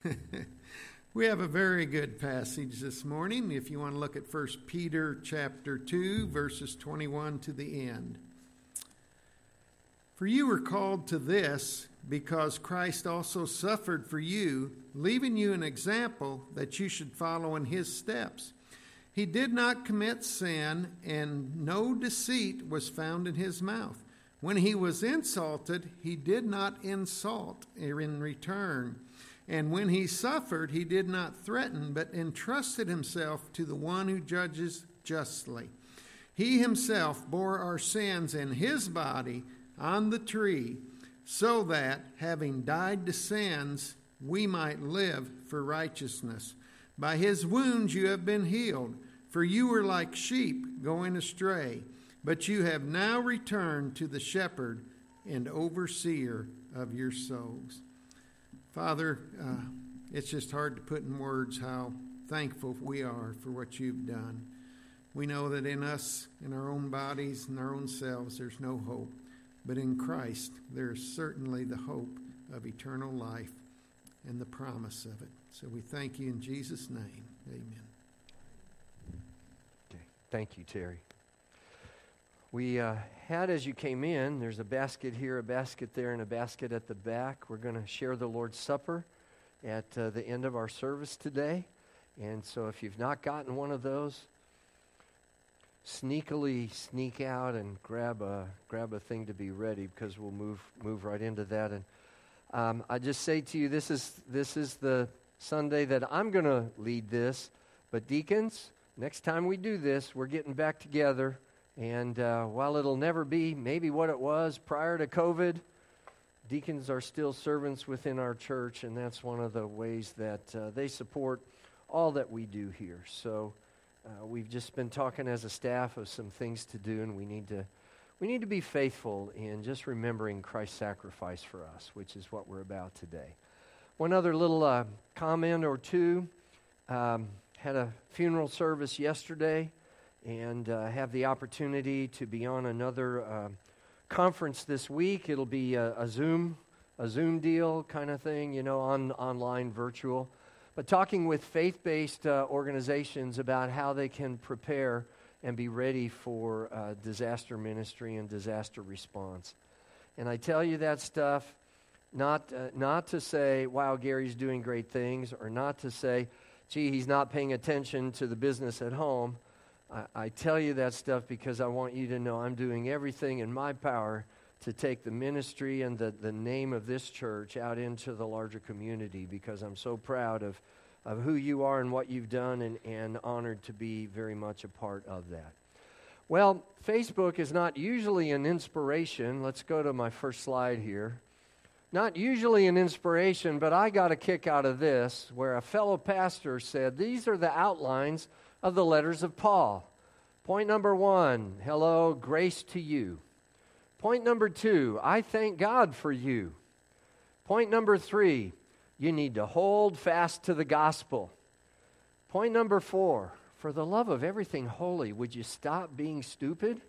We have a very good passage this morning. If you want to look at 1 Peter chapter 2, verses 21 to the end. For you were called to this, because Christ also suffered for you, leaving you an example that you should follow in his steps. He did not commit sin, and no deceit was found in his mouth. When he was insulted, he did not insult in return. And when he suffered, he did not threaten, but entrusted himself to the one who judges justly. He himself bore our sins in his body on the tree, so that, having died to sins, we might live for righteousness. By his wounds you have been healed, for you were like sheep going astray, but you have now returned to the shepherd and overseer of your souls. Father, it's just hard to put in words how thankful we are for what you've done. We know that in us, in our own bodies, in our own selves, there's no hope. But in Christ, there is certainly the hope of eternal life and the promise of it. So we thank you in Jesus' name. Amen. Okay. Thank you, Terry. We had, as you came in, there's a basket here, a basket there, and a basket at the back. We're going to share the Lord's Supper at the end of our service today. And so if you've not gotten one of those, sneakily sneak out and grab a thing to be ready, because we'll move right into that. And I just say to you, this is the Sunday that I'm going to lead this. But deacons, next time we do this, we're getting back together. And while it'll never be maybe what it was prior to COVID, deacons are still servants within our church, and that's one of the ways that they support all that we do here. So we've just been talking as a staff of some things to do, and we need to be faithful in just remembering Christ's sacrifice for us, which is what we're about today. One other little comment or two. Had a funeral service yesterday, and have the opportunity to be on another conference this week. It'll be a Zoom deal kind of thing, online, virtual. But talking with faith-based organizations about how they can prepare and be ready for disaster ministry and disaster response. And I tell you that stuff not to say, wow, Gary's doing great things, or not to say, gee, he's not paying attention to the business at home. I tell you that stuff because I want you to know I'm doing everything in my power to take the ministry and the name of this church out into the larger community, because I'm so proud of who you are and what you've done, and honored to be very much a part of that. Well, Facebook is not usually an inspiration. Let's go to my first slide here. Not usually an inspiration, but I got a kick out of this, where a fellow pastor said, these are the outlines of the letters of Paul. Point number 1, hello, grace to you. Point number 2, I thank God for you. Point number 3, you need to hold fast to the gospel. Point number 4, for the love of everything holy, would you stop being stupid?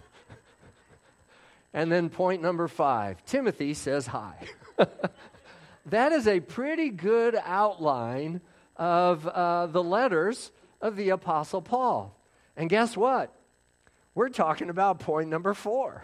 And then point number 5, Timothy says hi. That is a pretty good outline of the letters of the Apostle Paul. And guess what? We're talking about point number 4.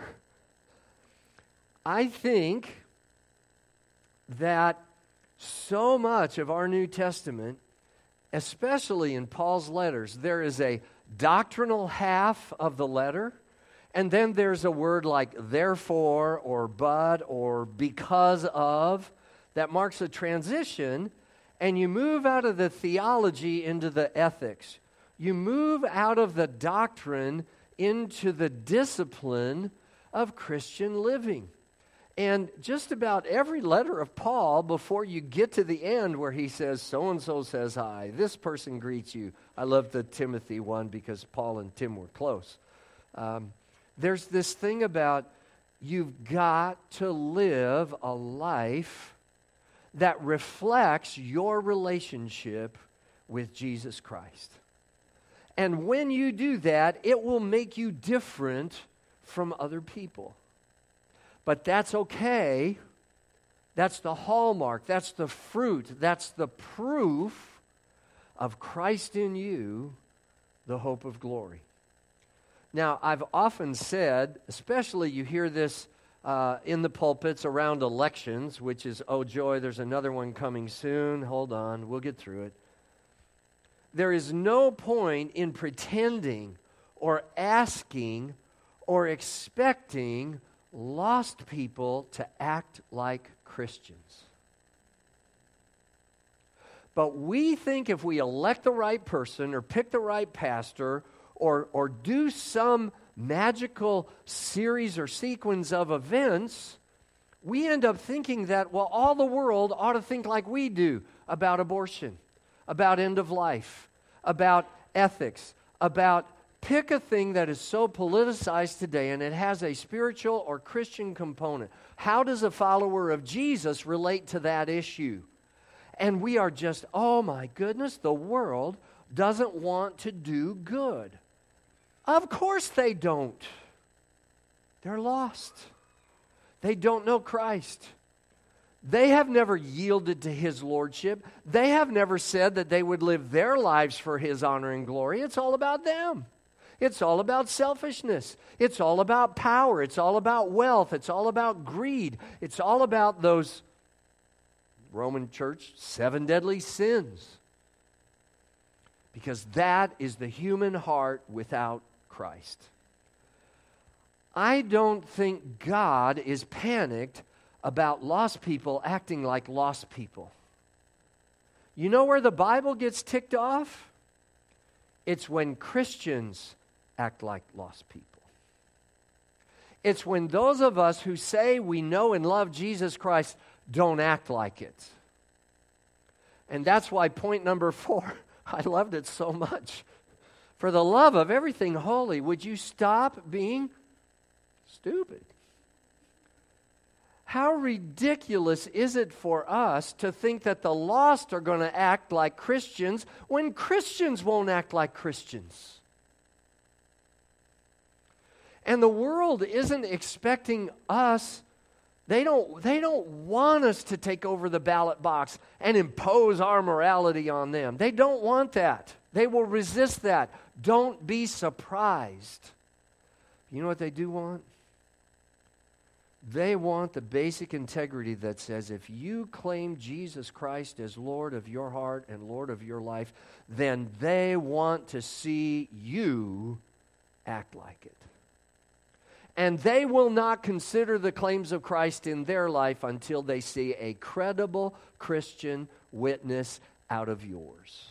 I think that so much of our New Testament, especially in Paul's letters, there is a doctrinal half of the letter, and then there's a word like therefore or but or because of that marks a transition, and you move out of the theology into the ethics. You move out of the doctrine into the discipline of Christian living. And just about every letter of Paul, before you get to the end where he says, so-and-so says hi, this person greets you. I love the Timothy one because Paul and Tim were close. There's this thing about you've got to live a life that reflects your relationship with Jesus Christ. And when you do that, it will make you different from other people. But that's okay, That's the hallmark. That's the fruit. That's the proof of Christ in you, the hope of glory. Now, I've often said, especially you hear this in the pulpits around elections, which is, oh joy, there's another one coming soon. Hold on, we'll get through it. There is no point in pretending or asking or expecting lost people to act like Christians. But we think if we elect the right person or pick the right pastor or do some magical series or sequence of events, we end up thinking that, well, all the world ought to think like we do about abortion, about end of life, about ethics, about pick a thing that is so politicized today and it has a spiritual or Christian component. How does a follower of Jesus relate to that issue? And we are just, oh my goodness, the world doesn't want to do good. Of course they don't. They're lost. They don't know Christ. They have never yielded to His lordship. They have never said that they would live their lives for His honor and glory. It's all about them. It's all about selfishness. It's all about power. It's all about wealth. It's all about greed. It's all about those Roman Church 7 deadly sins. Because that is the human heart without Christ. I don't think God is panicked about lost people acting like lost people. You know where the Bible gets ticked off? It's when Christians act like lost people. It's when those of us who say we know and love Jesus Christ don't act like it. And that's why point number 4, I loved it so much. For the love of everything holy, would you stop being stupid? How ridiculous is it for us to think that the lost are going to act like Christians when Christians won't act like Christians? And the world isn't expecting us. They don't want us to take over the ballot box and impose our morality on them. They don't want that. They will resist that. Don't be surprised. You know what they do want? They want the basic integrity that says if you claim Jesus Christ as Lord of your heart and Lord of your life, then they want to see you act like it. And they will not consider the claims of Christ in their life until they see a credible Christian witness out of yours.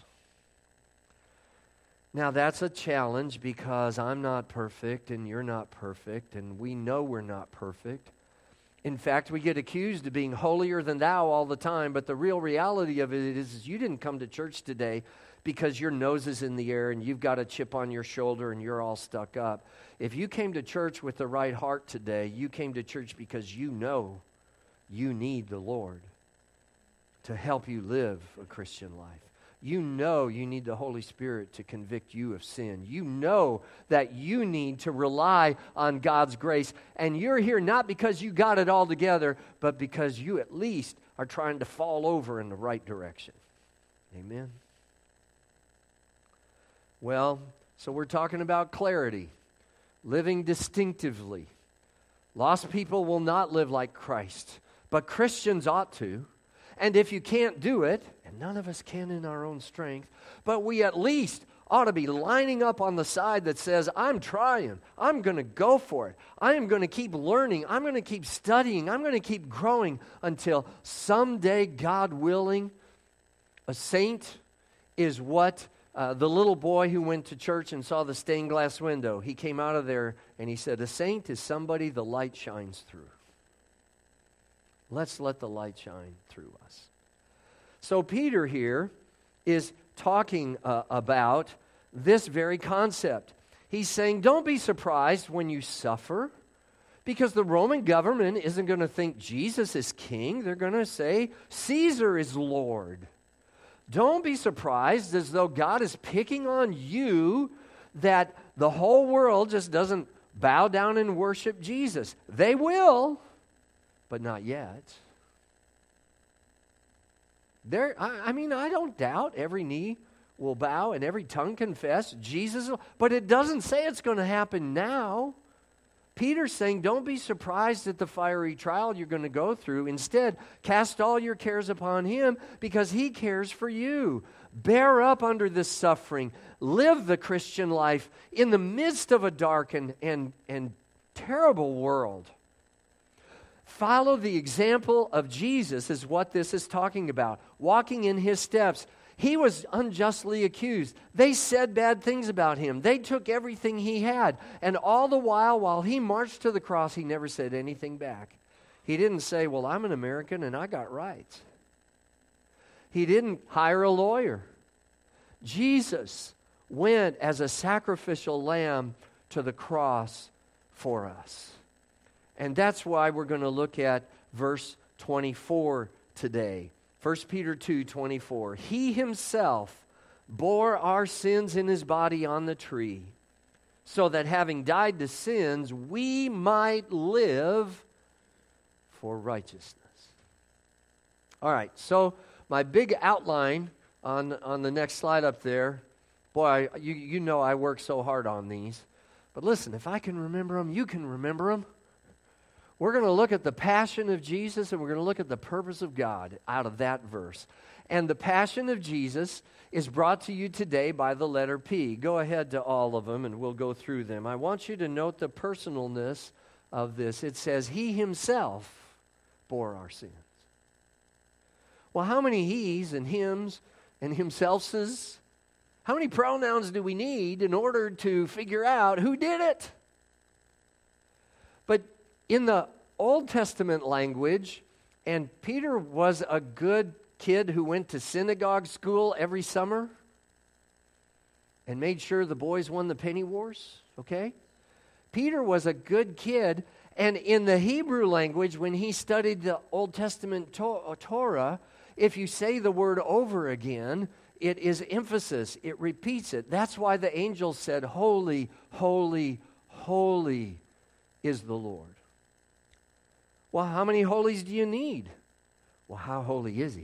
Now, that's a challenge because I'm not perfect and you're not perfect, and we know we're not perfect. In fact, we get accused of being holier than thou all the time, but the real reality of it is you didn't come to church today because your nose is in the air and you've got a chip on your shoulder and you're all stuck up. If you came to church with the right heart today, you came to church because you know you need the Lord to help you live a Christian life. You know you need the Holy Spirit to convict you of sin. You know that you need to rely on God's grace. And you're here not because you got it all together, but because you at least are trying to fall over in the right direction. Amen? Well, so we're talking about clarity, living distinctively. Lost people will not live like Christ, but Christians ought to. And if you can't do it, and none of us can in our own strength, but we at least ought to be lining up on the side that says, I'm trying. I'm going to go for it. I am going to keep learning. I'm going to keep studying. I'm going to keep growing until someday, God willing, a saint is what the little boy who went to church and saw the stained glass window. He came out of there and he said, a saint is somebody the light shines through. Let's let the light shine through us. So Peter here is talking about this very concept. He's saying, don't be surprised when you suffer, because the Roman government isn't going to think Jesus is king. They're going to say Caesar is Lord. Don't be surprised as though God is picking on you that the whole world just doesn't bow down and worship Jesus. They will, but not yet. I don't doubt every knee will bow and every tongue confess Jesus, but it doesn't say it's going to happen now. Peter's saying, don't be surprised at the fiery trial you're going to go through. Instead, cast all your cares upon him because he cares for you. Bear up under this suffering. Live the Christian life in the midst of a dark and terrible world. Follow the example of Jesus is what this is talking about. Walking in his steps. He was unjustly accused. They said bad things about him. They took everything he had. And all the while he marched to the cross, he never said anything back. He didn't say, well, I'm an American and I got rights. He didn't hire a lawyer. Jesus went as a sacrificial lamb to the cross for us. And that's why we're going to look at verse 24 today. 1 Peter 2:24. He himself bore our sins in his body on the tree, so that having died to sins, we might live for righteousness. All right, so my big outline on the next slide up there, boy, you know I work so hard on these. But listen, if I can remember them, you can remember them. We're going to look at the passion of Jesus and we're going to look at the purpose of God out of that verse. And the passion of Jesus is brought to you today by the letter P. Go ahead to all of them and we'll go through them. I want you to note the personalness of this. It says, he himself bore our sins. Well, how many he's and hims and himself's? How many pronouns do we need in order to figure out who did it? But in the Old Testament language, and Peter was a good kid who went to synagogue school every summer and made sure the boys won the penny wars, okay? Peter was a good kid, and in the Hebrew language, when he studied the Old Testament Torah, if you say the word over again, it is emphasis. It repeats it. That's why the angel said, holy, holy, holy is the Lord. Well, how many holies do you need? Well, how holy is he?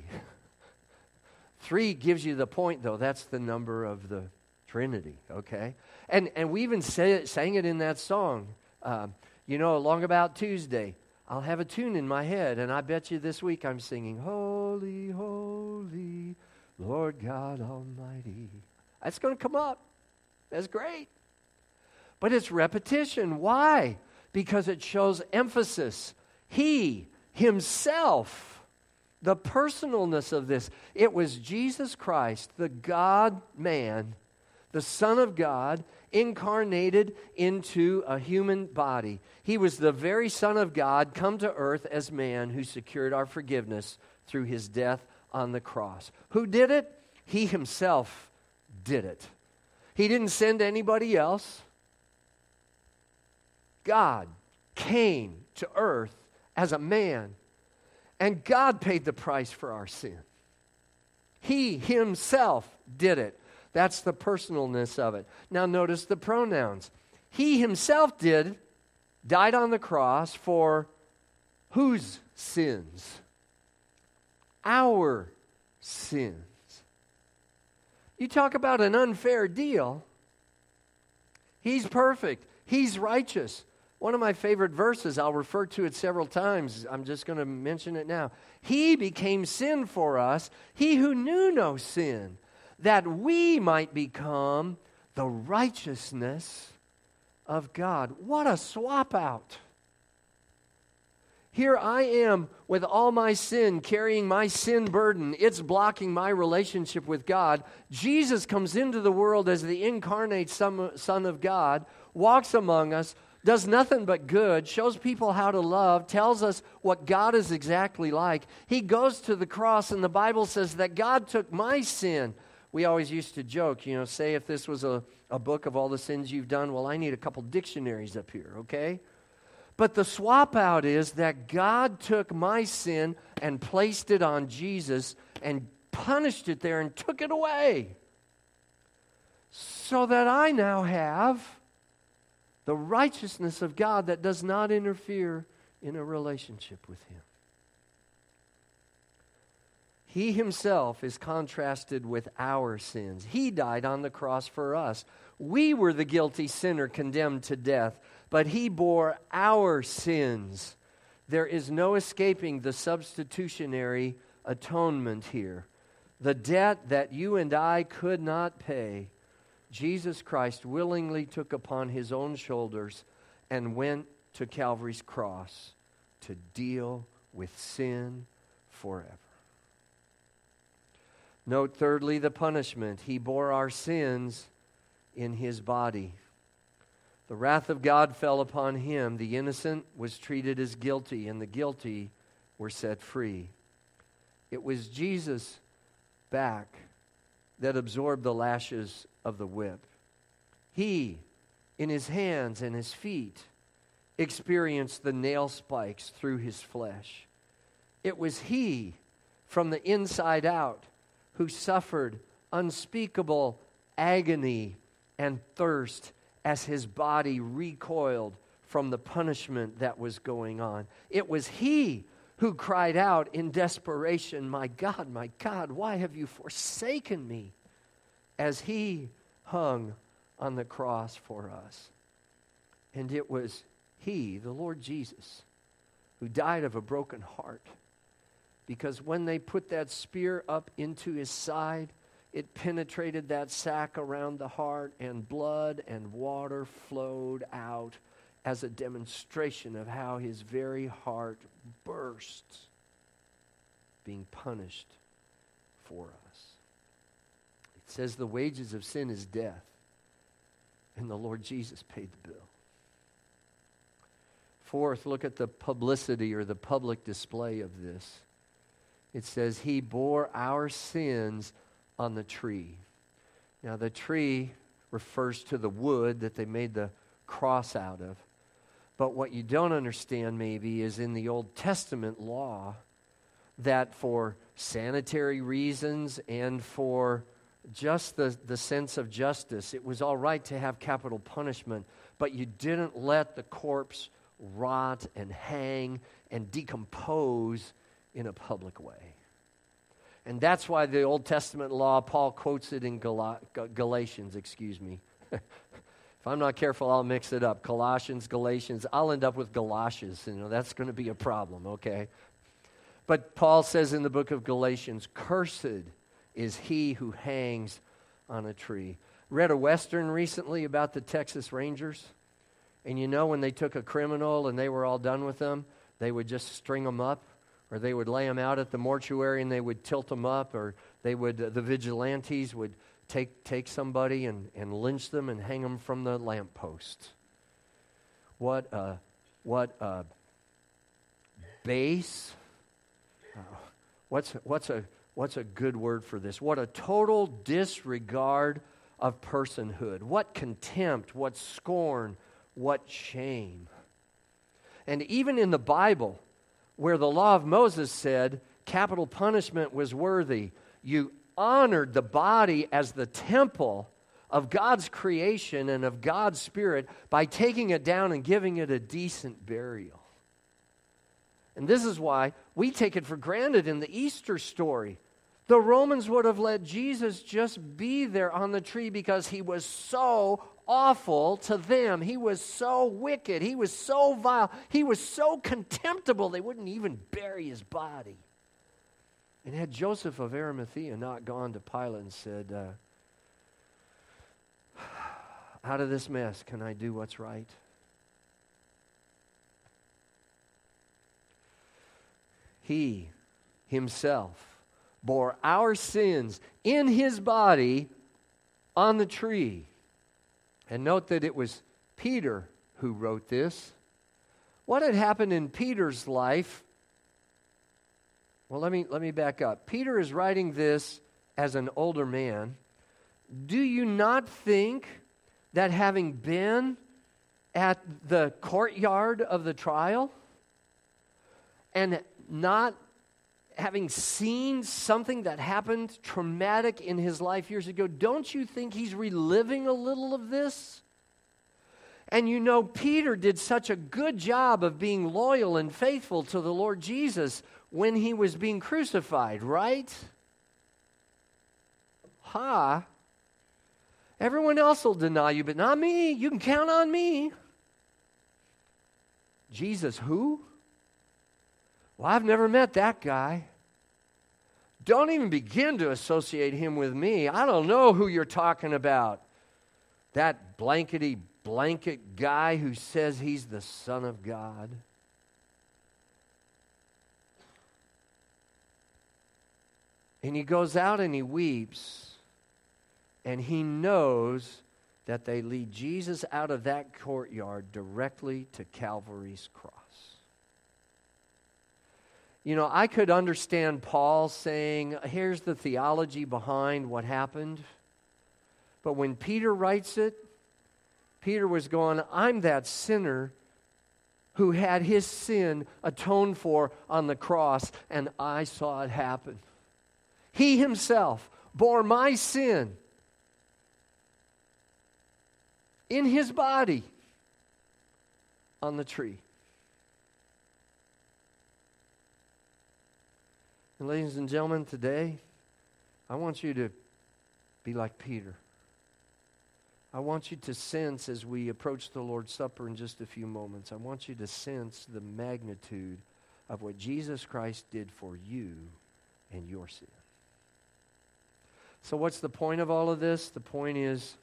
3 gives you the point, though. That's the number of the Trinity, okay? And we even sang it in that song. Along about Tuesday, I'll have a tune in my head, and I bet you this week I'm singing, holy, holy, Lord God Almighty. That's going to come up. That's great. But it's repetition. Why? Because it shows emphasis. He himself, the personalness of this, it was Jesus Christ, the God-man, the Son of God, incarnated into a human body. He was the very Son of God come to earth as man who secured our forgiveness through his death on the cross. Who did it? He himself did it. He didn't send anybody else. God came to earth as a man, and God paid the price for our sin. He himself did it. That's the personalness of it. Now notice the pronouns. He himself died on the cross for whose sins? Our sins. You talk about an unfair deal. He's perfect. He's righteous. One of my favorite verses, I'll refer to it several times. I'm just going to mention it now. He became sin for us, he who knew no sin, that we might become the righteousness of God. What a swap out. Here I am with all my sin, carrying my sin burden. It's blocking my relationship with God. Jesus comes into the world as the incarnate Son of God, walks among us, does nothing but good, shows people how to love, tells us what God is exactly like. He goes to the cross, and the Bible says that God took my sin. We always used to joke, say if this was a book of all the sins you've done, well, I need a couple dictionaries up here, okay? But the swap out is that God took my sin and placed it on Jesus and punished it there and took it away so that I now have the righteousness of God that does not interfere in a relationship with him. He himself is contrasted with our sins. He died on the cross for us. We were the guilty sinner condemned to death, but he bore our sins. There is no escaping the substitutionary atonement here. The debt that you and I could not pay, Jesus Christ willingly took upon his own shoulders and went to Calvary's cross to deal with sin forever. Note thirdly the punishment. He bore our sins in his body. The wrath of God fell upon him. The innocent was treated as guilty, and the guilty were set free. It was Jesus' back that absorbed the lashes of the whip. He, in his hands and his feet, experienced the nail spikes through his flesh. It was he, from the inside out, who suffered unspeakable agony and thirst as his body recoiled from the punishment that was going on. It was he who cried out in desperation, my God, why have you forsaken me?" as he hung on the cross for us. And it was he, the Lord Jesus, who died of a broken heart, because when they put that spear up into his side, it penetrated that sac around the heart, and blood and water flowed out as a demonstration of how his very heart bursts, being punished for us. It says the wages of sin is death, and the Lord Jesus paid the bill. Fourth, look at the publicity or the public display of this. It says he bore our sins on the tree. Now the tree refers to the wood that they made the cross out of. But what you don't understand maybe is in the Old Testament law that for sanitary reasons and for just the sense of justice, it was all right to have capital punishment, but you didn't let the corpse rot and hang and decompose in a public way. And that's why the Old Testament law, Paul quotes it in Galatians, If I'm not careful, I'll mix it up. Colossians, Galatians, I'll end up with Galoshes. That's going to be a problem, okay? But Paul says in the book of Galatians, "Cursed is he who hangs on a tree." Read a Western recently about the Texas Rangers. And when they took a criminal and they were all done with them, they would just string them up, or they would lay them out at the mortuary and they would tilt them up, or they would, the vigilantes would take somebody and lynch them and hang them from the lamppost. What a base, what's a good word for this? What a total disregard of personhood. What contempt, what scorn, what shame. And even in the Bible, where the law of Moses said capital punishment was worthy, you honored the body as the temple of God's creation and of God's Spirit by taking it down and giving it a decent burial. And this is why we take it for granted in the Easter story. The Romans would have let Jesus just be there on the tree because he was so awful to them. He was so wicked. He was so vile. He was so contemptible, they wouldn't even bury his body. And had Joseph of Arimathea not gone to Pilate and said, out of this mess, can I do what's right? He himself bore our sins in his body on the tree. And note that it was Peter who wrote this. What had happened in Peter's life? Well, let me back up. Peter is writing this as an older man. Do you not think that having been at the courtyard of the trial and not having seen something that happened traumatic in his life years ago, don't you think he's reliving a little of this? And Peter did such a good job of being loyal and faithful to the Lord Jesus when he was being crucified, right? Everyone else will deny you, but not me. You can count on me. Jesus who? Well, I've never met that guy. Don't even begin to associate him with me. I don't know who you're talking about. That blankety blanket guy who says he's the Son of God. And he goes out and he weeps, and he knows that they lead Jesus out of that courtyard directly to Calvary's cross. You know, I could understand Paul saying, here's the theology behind what happened. But when Peter writes it, Peter was going, I'm that sinner who had his sin atoned for on the cross, and I saw it happen. He himself bore my sin in his body on the tree. And ladies and gentlemen, today, I want you to be like Peter. I want you to sense, as we approach the Lord's Supper in just a few moments, I want you to sense the magnitude of what Jesus Christ did for you and your sin. So what's the point of all of this? The point is,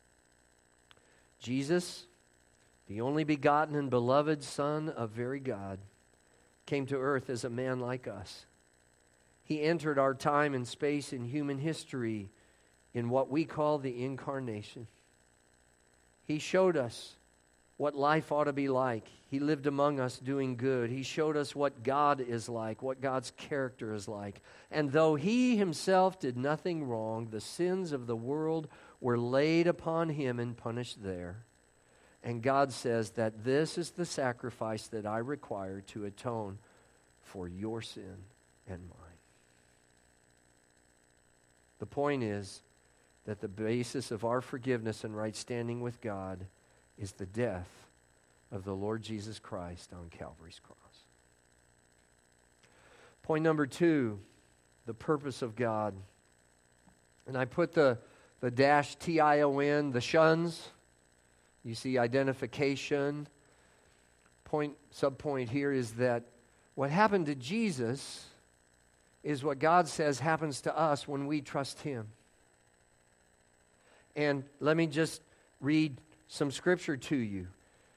Jesus, the only begotten and beloved Son of very God, came to earth as a man like us. He entered our time and space in human history in what we call the incarnation. He showed us what life ought to be like. He lived among us doing good. He showed us what God is like, what God's character is like. And though he himself did nothing wrong, the sins of the world were laid upon him and punished there. And God says that this is the sacrifice that I require to atone for your sin and mine. The point is that the basis of our forgiveness and right standing with God is the death of the Lord Jesus Christ on Calvary's cross. Point number 2, the purpose of God. And I put the dash TION, the shuns. You see identification. Subpoint here is that what happened to Jesus is what God says happens to us when we trust him. And let me just read some scripture to you.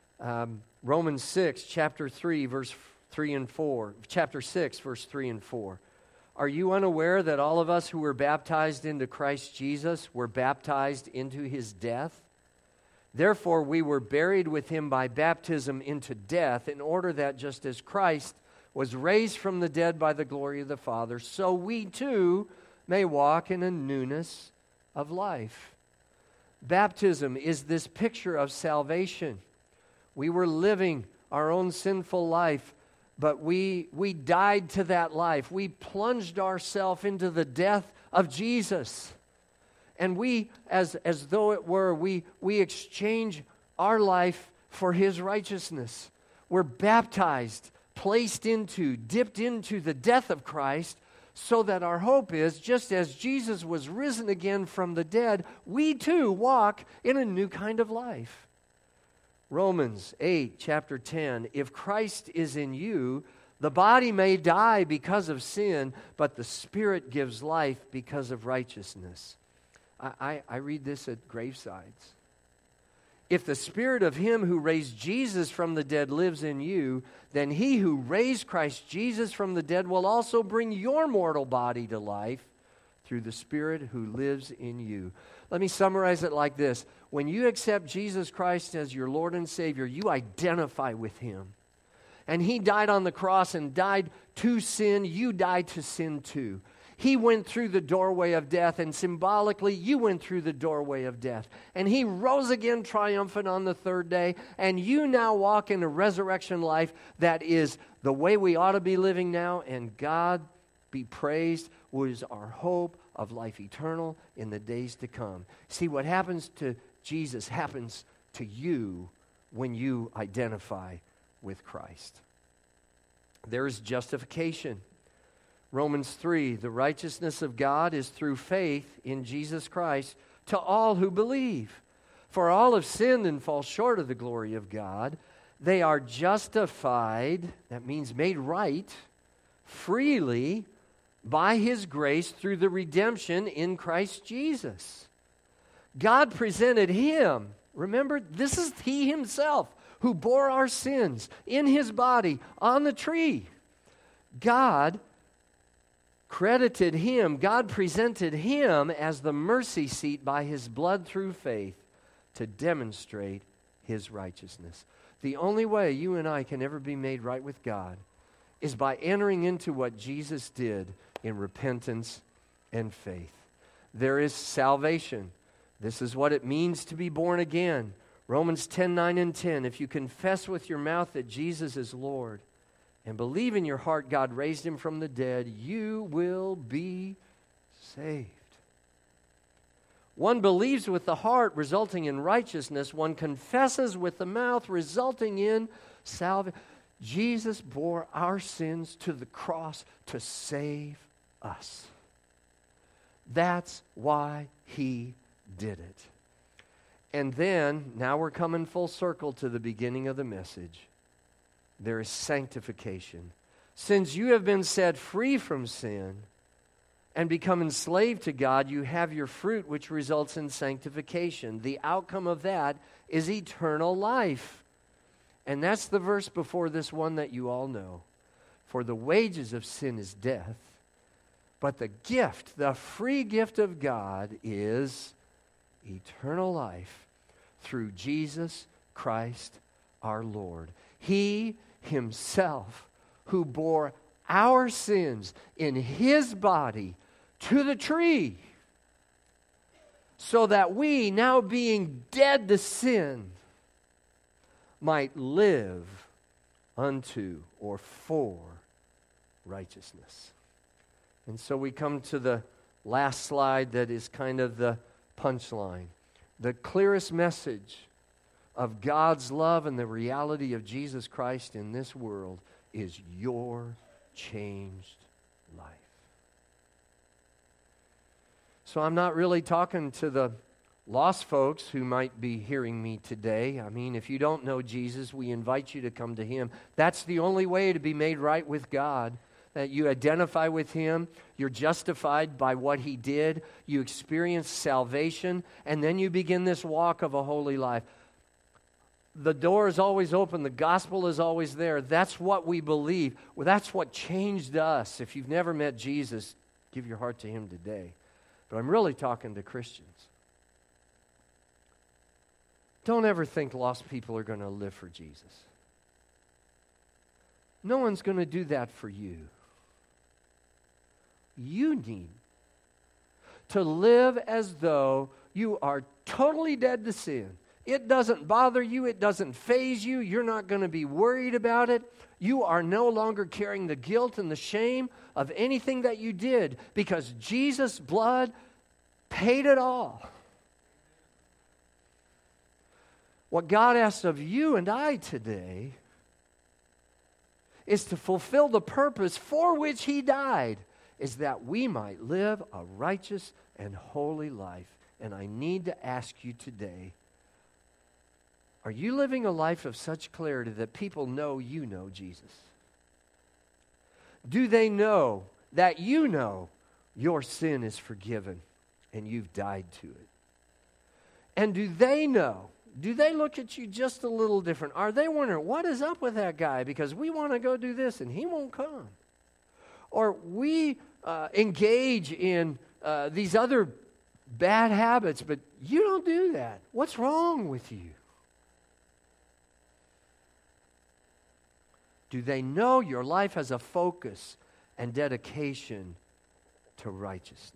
Romans 6, chapter 3, verse 3 and 4. Chapter 6, verse 3 and 4. Are you unaware that all of us who were baptized into Christ Jesus were baptized into his death? Therefore, we were buried with him by baptism into death, in order that just as Christ was raised from the dead by the glory of the Father, so we too may walk in a newness of life. Baptism is this picture of salvation. We were living our own sinful life, but we died to that life. We plunged ourselves into the death of Jesus. And we, as though it were, we exchange our life for his righteousness. We're baptized, placed into, dipped into the death of Christ, so that our hope is, just as Jesus was risen again from the dead, we too walk in a new kind of life. Romans 8, chapter 10, if Christ is in you, the body may die because of sin, but the Spirit gives life because of righteousness. I read this at gravesides. If the Spirit of him who raised Jesus from the dead lives in you, then he who raised Christ Jesus from the dead will also bring your mortal body to life through the Spirit who lives in you. Let me summarize it like this. When you accept Jesus Christ as your Lord and Savior, you identify with him. And he died on the cross and died to sin. You died to sin too. He went through the doorway of death, and symbolically, you went through the doorway of death. And he rose again triumphant on the third day, and you now walk in a resurrection life that is the way we ought to be living now, and God be praised, was our hope of life eternal in the days to come. See, what happens to Jesus happens to you when you identify with Christ. There is justification. Romans 3, the righteousness of God is through faith in Jesus Christ to all who believe. For all have sinned and fall short of the glory of God. They are justified, that means made right, freely by His grace through the redemption in Christ Jesus. God presented Him. Remember, this is He Himself who bore our sins in His body on the tree. God credited Him, God presented Him as the mercy seat by His blood through faith to demonstrate His righteousness. The only way you and I can ever be made right with God is by entering into what Jesus did in repentance and faith. There is salvation. This is what it means to be born again. Romans 10:9 and 10. If you confess with your mouth that Jesus is Lord and believe in your heart God raised Him from the dead, you will be saved. One believes with the heart, resulting in righteousness. One confesses with the mouth, resulting in salvation. Jesus bore our sins to the cross to save us. That's why He did it. And then, now we're coming full circle to the beginning of the message. There is sanctification. Since you have been set free from sin and become enslaved to God, you have your fruit, which results in sanctification. The outcome of that is eternal life. And that's the verse before this one that you all know. For the wages of sin is death, but the gift, the free gift of God is eternal life through Jesus Christ our Lord. He Himself who bore our sins in His body to the tree, so that we, now being dead to sin, might live unto or for righteousness. And so we come to the last slide that is kind of the punchline. The clearest message of God's love and the reality of Jesus Christ in this world is your changed life. So I'm not really talking to the lost folks who might be hearing me today. I mean, if you don't know Jesus, we invite you to come to Him. That's the only way to be made right with God. That you identify with Him, you're justified by what He did, you experience salvation, and then you begin this walk of a holy life. The door is always open. The gospel is always there. That's what we believe. Well, that's what changed us. If you've never met Jesus, give your heart to Him today. But I'm really talking to Christians. Don't ever think lost people are going to live for Jesus. No one's going to do that for you. You need to live as though you are totally dead to sin. It doesn't bother you. It doesn't faze you. You're not going to be worried about it. You are no longer carrying the guilt and the shame of anything that you did, because Jesus' blood paid it all. What God asks of you and I today is to fulfill the purpose for which He died, is that we might live a righteous and holy life. And I need to ask you today, are you living a life of such clarity that people know you know Jesus? Do they know that you know your sin is forgiven and you've died to it? And do they know? Do they look at you just a little different? Are they wondering, what is up with that guy? Because we want to go do this and he won't come. Or we engage in these other bad habits, but you don't do that. What's wrong with you? Do they know your life has a focus and dedication to righteousness?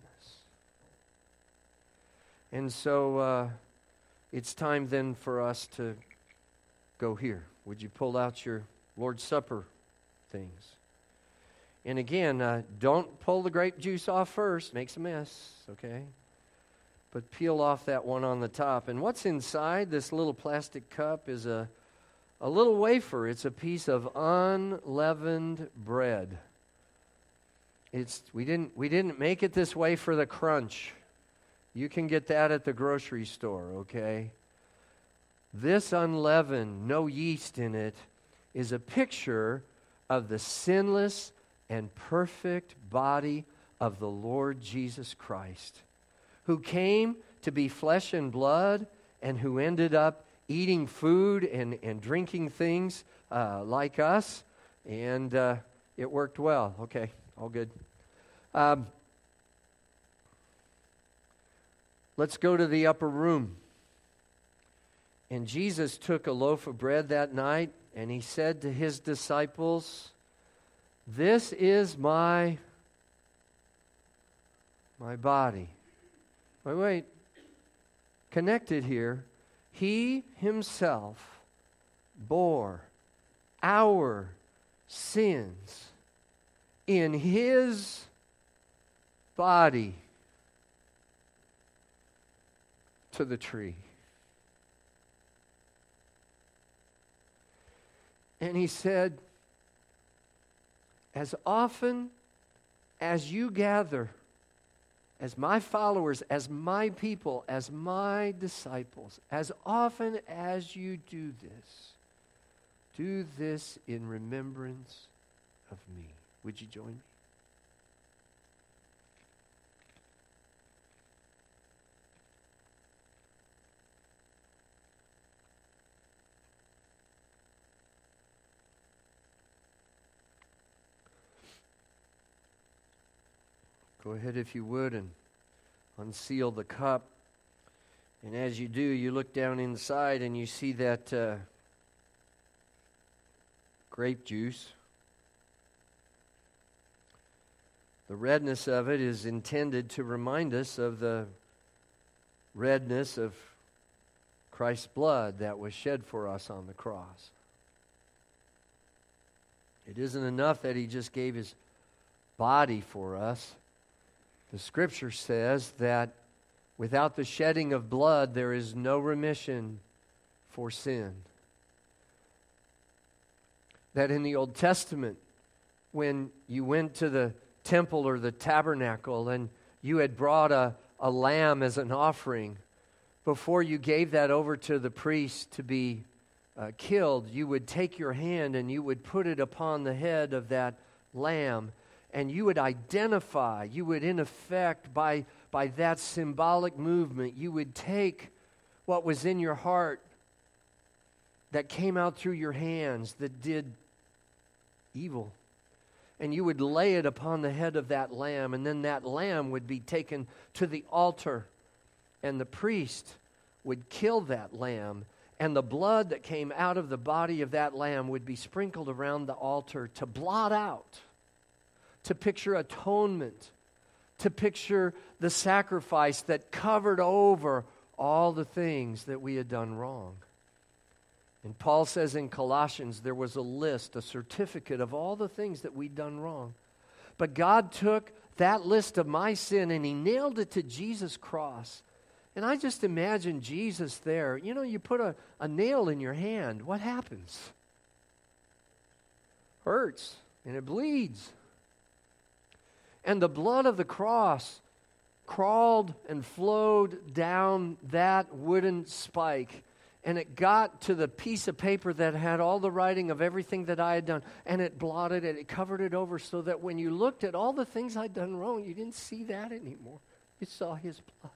And so it's time then for us to go here. Would you pull out your Lord's Supper things? And again, don't pull the grape juice off first. Makes a mess, okay? But peel off that one on the top. And what's inside this little plastic cup is a little wafer. It's a piece of unleavened bread. We didn't make it this way for the crunch. You can get that at the grocery store, okay? This unleavened, no yeast in it, is a picture of the sinless and perfect body of the Lord Jesus Christ, who came to be flesh and blood and who ended up eating food and drinking things like us, and it worked well. Okay, all good. Let's go to the upper room. And Jesus took a loaf of bread that night, and he said to his disciples, "This is my body." Wait. Connected here. He himself bore our sins in his body to the tree. And he said, as often as you gather, as my followers, as my people, as my disciples, as often as you do this in remembrance of me. Would you join me? Go ahead, if you would, and unseal the cup. And as you do, you look down inside and you see that grape juice. The redness of it is intended to remind us of the redness of Christ's blood that was shed for us on the cross. It isn't enough that he just gave his body for us. The Scripture says that without the shedding of blood, there is no remission for sin. That in the Old Testament, when you went to the temple or the tabernacle and you had brought a lamb as an offering, before you gave that over to the priest to be killed, you would take your hand and you would put it upon the head of that lamb. And you would identify, you would in effect, by that symbolic movement, you would take what was in your heart that came out through your hands that did evil. And you would lay it upon the head of that lamb, and then that lamb would be taken to the altar, and the priest would kill that lamb, and the blood that came out of the body of that lamb would be sprinkled around the altar to blot out, to picture atonement, to picture the sacrifice that covered over all the things that we had done wrong. And Paul says in Colossians there was a list, a certificate of all the things that we'd done wrong. But God took that list of my sin and he nailed it to Jesus' cross. And I just imagine Jesus there. You know, you put a nail in your hand, what happens? Hurts, and it bleeds. And the blood of the cross crawled and flowed down that wooden spike. And it got to the piece of paper that had all the writing of everything that I had done. And it blotted it, it covered it over so that when you looked at all the things I'd done wrong, you didn't see that anymore. You saw his blood.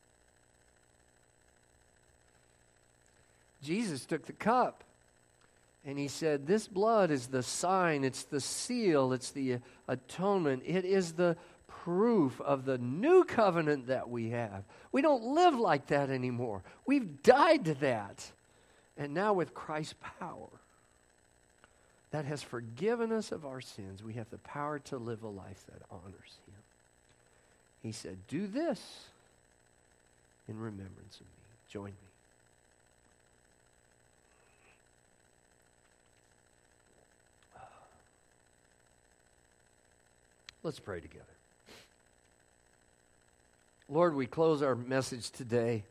Jesus took the cup. And he said, this blood is the sign, it's the seal, it's the atonement. It is the proof of the new covenant that we have. We don't live like that anymore. We've died to that. And now with Christ's power that has forgiven us of our sins, we have the power to live a life that honors him. He said, do this in remembrance of me. Join me. Let's pray together. Lord, we close our message today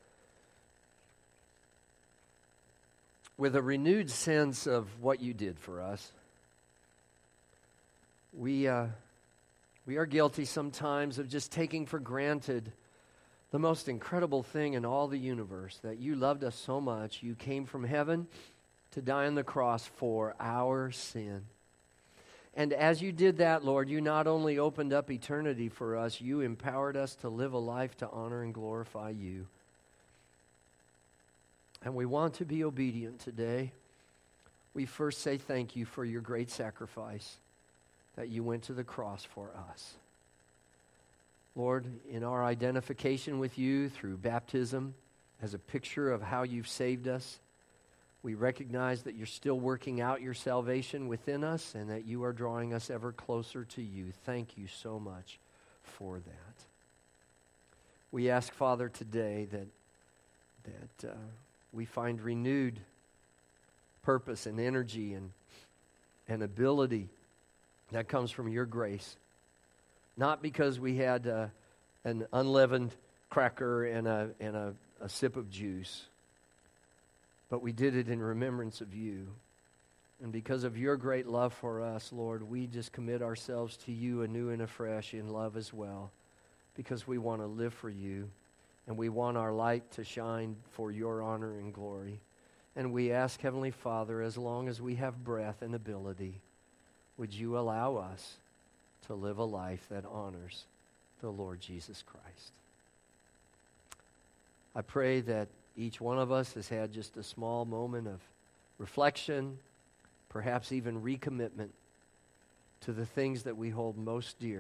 with a renewed sense of what you did for us. We We are guilty sometimes of just taking for granted the most incredible thing in all the universe, that you loved us so much, you came from heaven to die on the cross for our sin. And as you did that, Lord, you not only opened up eternity for us, you empowered us to live a life to honor and glorify you. And we want to be obedient today. We first say thank you for your great sacrifice, that you went to the cross for us. Lord, in our identification with you through baptism as a picture of how you've saved us, we recognize that you're still working out your salvation within us and that you are drawing us ever closer to you. Thank you so much for that. We ask, Father, today that we find renewed purpose and energy and ability that comes from your grace. Not because we had an unleavened cracker and a sip of juice, but we did it in remembrance of you. And because of your great love for us, Lord, we just commit ourselves to you anew and afresh in love as well, because we want to live for you, and we want our light to shine for your honor and glory. And we ask, Heavenly Father, as long as we have breath and ability, would you allow us to live a life that honors the Lord Jesus Christ. I pray that each one of us has had just a small moment of reflection, perhaps even recommitment to the things that we hold most dear.